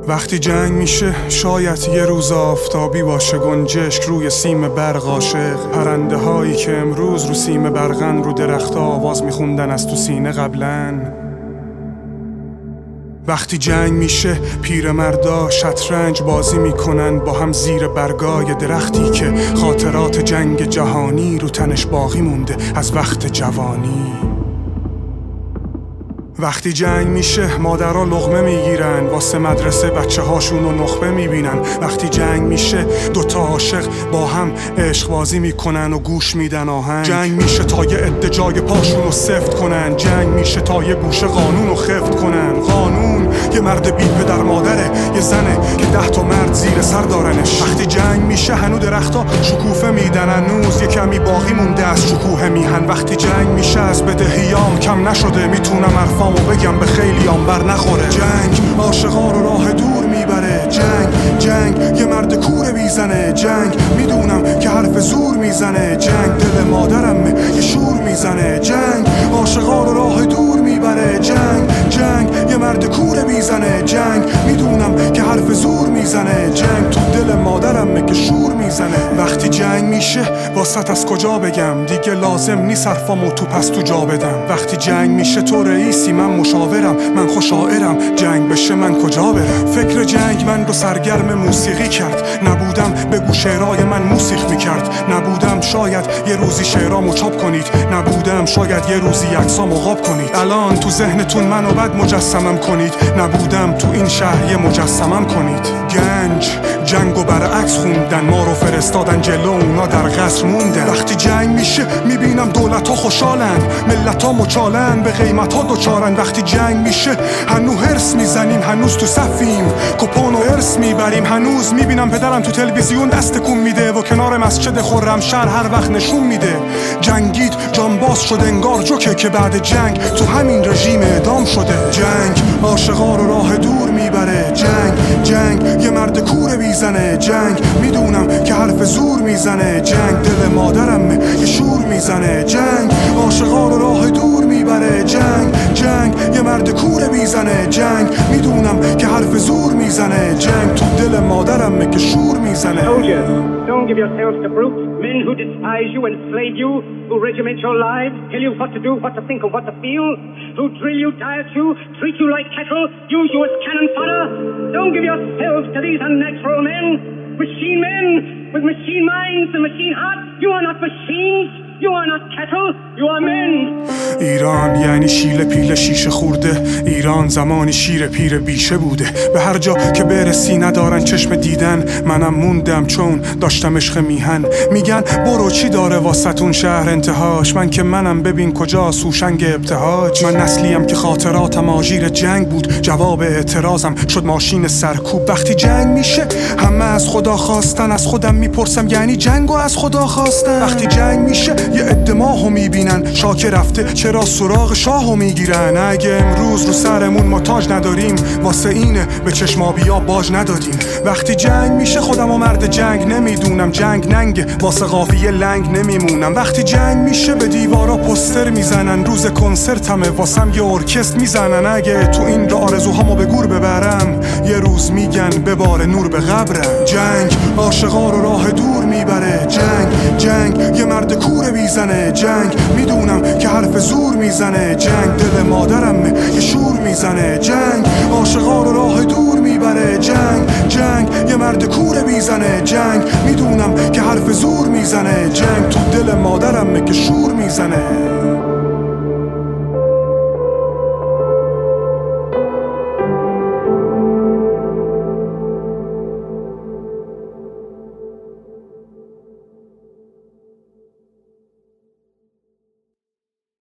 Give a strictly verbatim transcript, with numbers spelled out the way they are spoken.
وقتی جنگ میشه شاید یه روز آفتابی باشه، گنجشک روی سیم برق عاشق، پرنده هایی که امروز رو سیم برقن رو درخت آواز میخوندن از تو سینه قبلن. وقتی جنگ میشه پیرمردا شطرنج بازی میکنن با هم زیر برگای درختی که خاطرات جنگ جهانی رو تنش باقی مونده از وقت جوانی. وقتی جنگ میشه مادرها لقمه میگیرن واسه مدرسه بچه هاشون رو نخبه میبینن. وقتی جنگ میشه دوتا عاشق با هم عشق بازی میکنن و گوش میدن آهنگ. جنگ میشه تا یه عده جای پاشون رو سفت کنن. جنگ میشه تا یه گوشه قانون رو خفت کنن. قانون یه مرد بی پدر مادره، یه زنه که ده تا مرد زیر سر دارنش. وقتی جنگ میشه هنو درختا شکوفه میدن، هنوز یه کمی باقی مونده از شکوه میهن. وقتی جنگ میشه از بدهیام کم نشده، میتونم حرفامو بگم به خیلی آن بر نخوره. جنگ عاشقا رو راه دور میبره. جنگ جنگ یه مرد کوره بیزنه. جنگ میدونم که حرف زور میزنه. جنگ دل مادرمه یه شور میزنه. جنگ عاشقا رو راه دور میبره. جنگ جنگ یه مرد کوره بیزنه. جنگ میدونم که حرف زور میزنه. جنگ تو دل مادرمه که شور میزنه. وقتی جنگ میشه واسط از کجا بگم، دیگه لازم نیست حرفامو تو پس تو جا بدم. وقتی جنگ میشه تو رئیسی من مشاورم، من خوشاعرم، جنگ بشه من کجا برم. فکر جنگ من رو سرگرم موسیقی کرد، نبودم بگو شعرهای من موسیقی میکرد. نبودم شاید یه روزی شعرامو چاپ کنید، نبودم شاید یه روزی عکسامو قاب کنید. الان تو ذهنتون منو بد مجسمم کنید، نبودم تو این شهر یه مجسمم کنید. گنج جنگو برعکس خوندن، ما رو فرستادن جلو اونا در قصر موندن. وقتی جنگ میشه میبینم دولت ها خوشحالن، ملت ها مچالن، به قیمت ها دوچارن. وقتی جنگ میشه هنو هرس میزنیم، هنوز تو صفیم کپون و ارس میبریم. هنوز میبینم پدرم تو تلویزیون دست کن میده و کنار مسجد خرمشهر هر وقت نشون میده. جنگید جانباز شده انگار جوکه که بعد جنگ تو همین رژیم اعدام شده. جنگ عاشقا رو راه دور میبره. جنگ جنگ یه مرد کوره بیزنه. جنگ میدونم که حرف زور میزنه. جنگ دل مادرمه یه شور میزنه. جنگ عاشقا رو راه دور میبره. جنگ جنگ یه مرد کوره بیزنه. جنگ میدونم که حرف زور میزنه. جنگ تو دل مادرمه که شور میزنه. Soldiers, don't give yourselves to brutes, men who despise you, enslave you, who regiment your lives, tell you what to do, what to think, and what to feel, who drill you, diet you, treat you like cattle, use you as cannon fodder. Don't give yourselves to these unnatural men, machine men with machine minds and machine hearts. You are not machines. You are not cattle, you are men. ایران یعنی شیل پیل شیشه خورده. ایران زمانی شیر پیر بیشه بوده. به هر جا که برسی ندارن چشم دیدن. منم موندم چون داشتم عشق میهن. میگن برو چی داره واسطون شهر انتهاش، من که منم ببین کجا سوشنگ ابتهاج. من نسلیم که خاطراتم آژیر جنگ بود، جواب اعتراضم شد ماشین سرکوب. وقتی جنگ میشه همه از خدا خواستن، از خودم میپرسم یعنی جنگو از خدا خواستن. وقتی جنگ میشه یه عده ماهو میبینن، شاک رفته چرا سراغ شاهو میگیرن. اگه امروز رو سرمون ما تاج نداریم واسه اینه به چشمابیا باج ندادیم. وقتی جنگ میشه خودم و مرد جنگ نمیدونم، جنگ ننگه واسه قافیه لنگ نمیمونم. وقتی جنگ میشه به دیوارا پوستر میزنن، روز کنسرتمه واسم یه ارکستر میزنن. اگه تو این را آرزوهامو به گور ببرم یه روز میگن ببار نور به قبرم. جنگ عاشقا رو راه دور میبره. جنگ جنگ یه مرد کوره بیزنه. جنگ میدونم که حرف زور میزنه. جنگ دل مادرمه یه شور میزنه. جنگ عاشقا رو راه دور میبره. جنگ جنگ یه مرد کوره بیزنه. جنگ میدونم که حرف زور میزنه. جنگ تو دل مادرمه که شور میزنه.